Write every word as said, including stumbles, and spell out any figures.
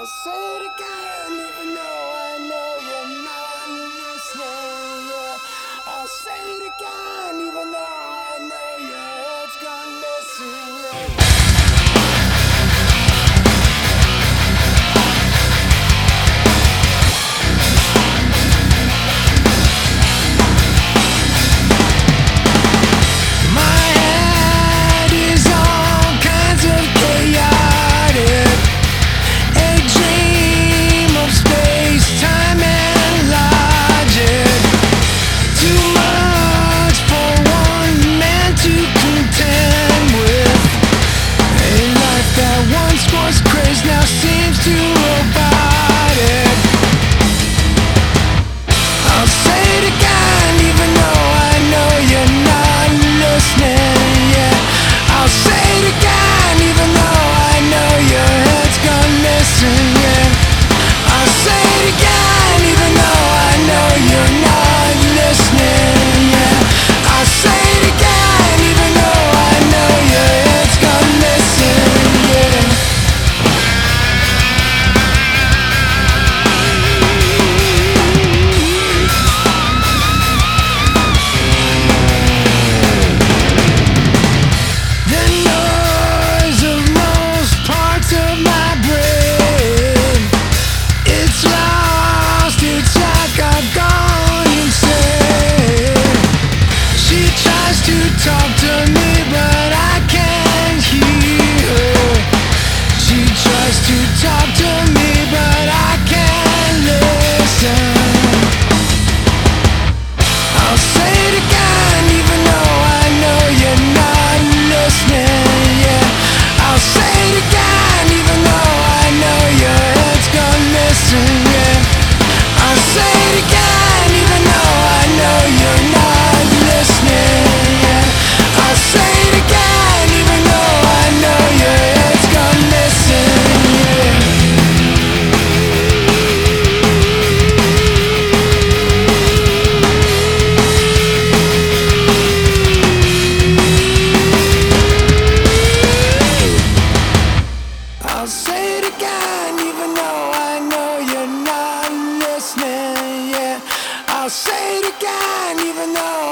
say it again, even though I know you're not listening. Yeah, I'll say it again, even though I know your head's gone missing. Yeah. Now seems too robotic. I'll say it again, even though I know you're not listening. Yeah, I'll say it again, even though I know your head's gone missing. Yeah, I'll say it again, even though I know you're not listening. Yeah, I'll say it again, even though I know your head's gone missing. Yeah. Talk to me, but I can't hear her. She tries to talk to me, but I can't listen. I'll say it again, even though I know you're not listening. Yeah, I'll say it again, even though I know your head's gone missing. Yeah, I'll say it again, even though I know you're not listening. I'll say it again, even though I know your head's gone missing. I'll say it again, even though I know you're not listening. Yeah, I'll say it again, even though